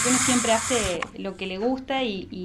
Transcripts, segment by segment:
porque uno siempre hace lo que le gusta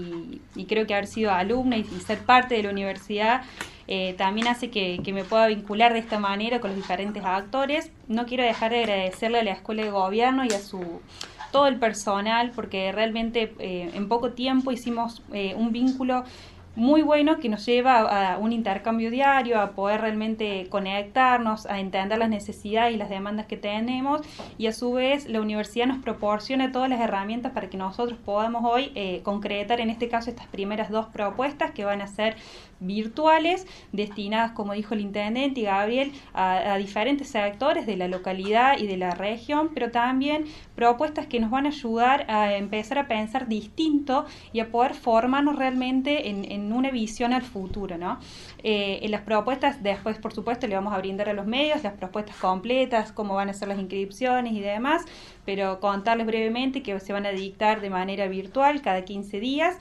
y creo que haber sido alumna y ser parte de la universidad también hace que me pueda vincular de esta manera con los diferentes actores. No quiero dejar de agradecerle a la Escuela de Gobierno y a todo el personal, porque realmente en poco tiempo hicimos un vínculo muy bueno que nos lleva a un intercambio diario, a poder realmente conectarnos, a entender las necesidades y las demandas que tenemos, y a su vez la universidad nos proporciona todas las herramientas para que nosotros podamos hoy concretar en este caso estas primeras 2 propuestas que van a ser virtuales, destinadas, como dijo el intendente y Gabriel, a diferentes sectores de la localidad y de la región, pero también propuestas que nos van a ayudar a empezar a pensar distinto y a poder formarnos realmente en una visión al futuro, ¿no? En las propuestas, después por supuesto le vamos a brindar a los medios las propuestas completas, cómo van a ser las inscripciones y demás, pero contarles brevemente que se van a dictar de manera virtual cada 15 días.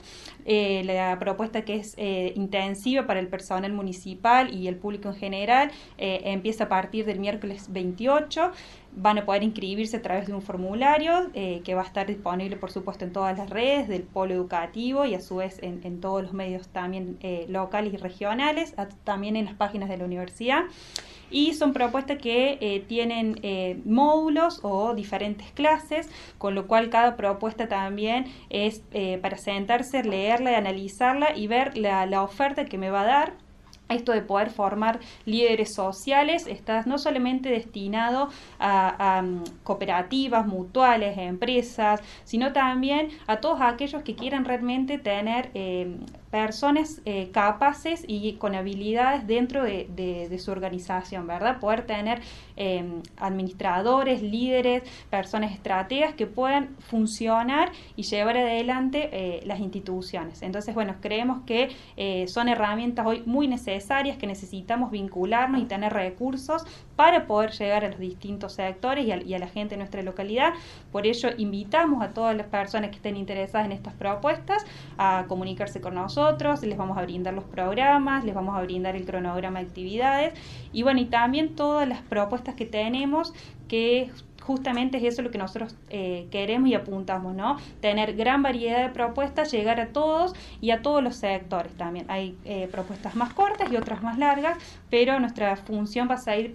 La propuesta que es intensiva para el personal municipal y el público en general empieza a partir del miércoles 28. Van a poder inscribirse a través de un formulario que va a estar disponible por supuesto en todas las redes del polo educativo y a su vez en todos los medios también locales y regionales, también en las páginas de la universidad. Y son propuestas que tienen módulos o diferentes clases, con lo cual cada propuesta también es para sentarse, leerla, analizarla y ver la oferta que me va a dar. Esto de poder formar líderes sociales está no solamente destinado a cooperativas, mutuales, empresas, sino también a todos aquellos que quieran realmente tener personas capaces y con habilidades dentro de su organización, ¿verdad? Poder tener administradores, líderes, personas estrategas que puedan funcionar y llevar adelante las instituciones. Entonces, bueno, creemos que son herramientas hoy muy necesarias, que necesitamos vincularnos y tener recursos para poder llegar a los distintos sectores y a la gente de nuestra localidad. Por ello, invitamos a todas las personas que estén interesadas en estas propuestas a comunicarse con nosotros. Les vamos a brindar los programas, les vamos a brindar el cronograma de actividades y bueno, y también todas las propuestas que tenemos, que justamente es eso lo que nosotros queremos y apuntamos, ¿no? Tener gran variedad de propuestas, llegar a todos y a todos los sectores también. Hay propuestas más cortas y otras más largas, pero nuestra función va a ser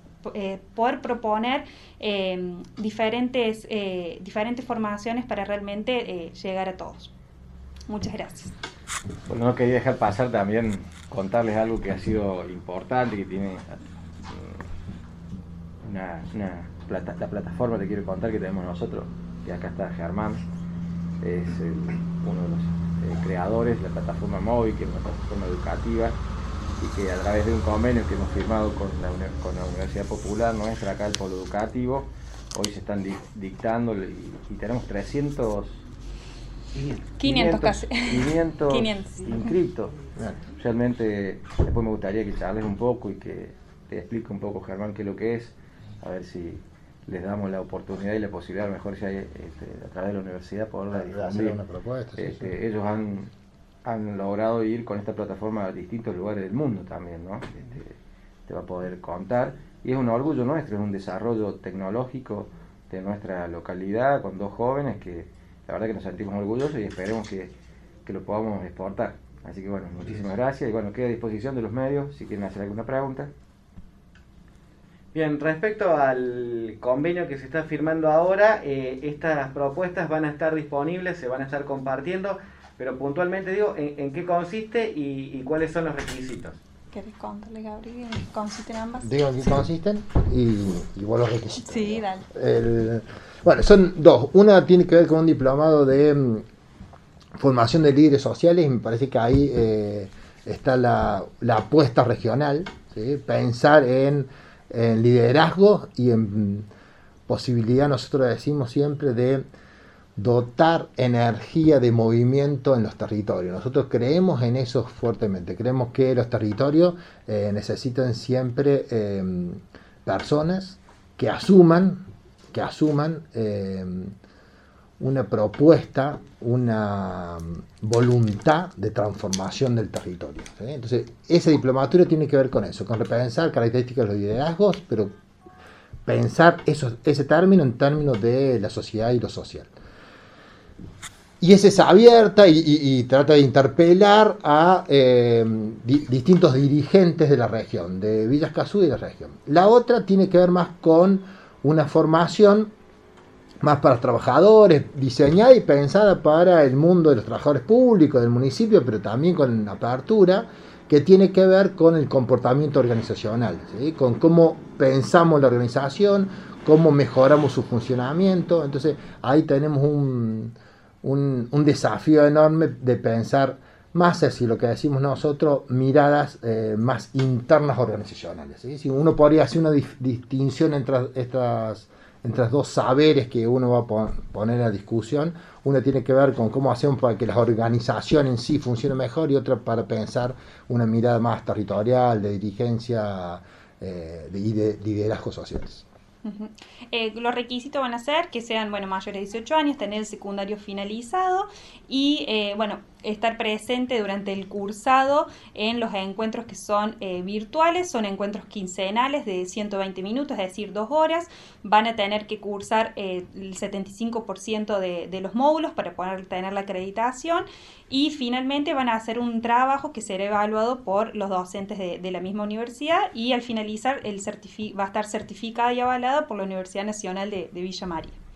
poder proponer diferentes formaciones para realmente llegar a todos. Muchas gracias. Bueno, no quería dejar pasar también contarles algo que ha sido importante, que tiene la plataforma, te quiero contar, que tenemos nosotros, que acá está Germán, es uno de los creadores de la plataforma móvil, que es una plataforma educativa y que a través de un convenio que hemos firmado con la Universidad Popular nuestra, acá el polo educativo, hoy se están dictando y tenemos 500 casi. 500 inscriptos. Realmente, después me gustaría que charles un poco y que te explique un poco, Germán, qué es lo que es, a ver si les damos la oportunidad y la posibilidad, a lo mejor si hay, a través de la universidad, poderla difundir. Una propuesta, sí. Ellos han logrado ir con esta plataforma a distintos lugares del mundo también, ¿no? Te va a poder contar, y es un orgullo nuestro, es un desarrollo tecnológico de nuestra localidad con 2 jóvenes que la verdad que nos sentimos orgullosos y esperemos que lo podamos exportar. Así que bueno, muchísimas gracias y bueno, queda a disposición de los medios si quieren hacer alguna pregunta. Bien, respecto al convenio que se está firmando ahora, estas propuestas van a estar disponibles, se van a estar compartiendo, pero puntualmente digo, ¿en qué consiste y cuáles son los requisitos? ¿Querés contarle, Gabriel, en qué consisten ambas? Digo en qué consisten y vos los requisitos. Sí, dale. Bueno, son 2. Una tiene que ver con un diplomado de formación de líderes sociales y me parece que ahí está la apuesta regional, ¿sí? Pensar en liderazgo y en posibilidad, nosotros decimos siempre, de dotar energía de movimiento en los territorios. Nosotros creemos en eso fuertemente, creemos que los territorios necesitan siempre personas que asuman una propuesta, una voluntad de transformación del territorio, ¿sí? Entonces, esa diplomatura tiene que ver con eso, con repensar características de los liderazgos, pero pensar ese término en términos de la sociedad y lo social. Y esa es abierta y trata de interpelar a distintos dirigentes de la región, de Villa Escazú y de la región. La otra tiene que ver más con una formación más para los trabajadores, diseñada y pensada para el mundo de los trabajadores públicos del municipio, pero también con apertura, que tiene que ver con el comportamiento organizacional, ¿sí? Con cómo pensamos la organización, cómo mejoramos su funcionamiento. Entonces ahí tenemos un desafío enorme de pensar más así lo que decimos nosotros, miradas más internas organizacionales, ¿sí? Si uno podría hacer una distinción entre estas dos saberes que uno va a poner a discusión, una tiene que ver con cómo hacemos para que la organización en sí funcione mejor y otra para pensar una mirada más territorial, de dirigencia y de liderazgos sociales. Uh-huh. Los requisitos van a ser que sean, bueno, mayores de 18 años, tener el secundario finalizado y, bueno, estar presente durante el cursado en los encuentros que son virtuales, son encuentros quincenales de 120 minutos, es decir, 2 horas. Van a tener que cursar el 75% de los módulos para poder tener la acreditación y finalmente van a hacer un trabajo que será evaluado por los docentes de la misma universidad y al finalizar va a estar certificada y avalada por la Universidad Nacional de Villa María.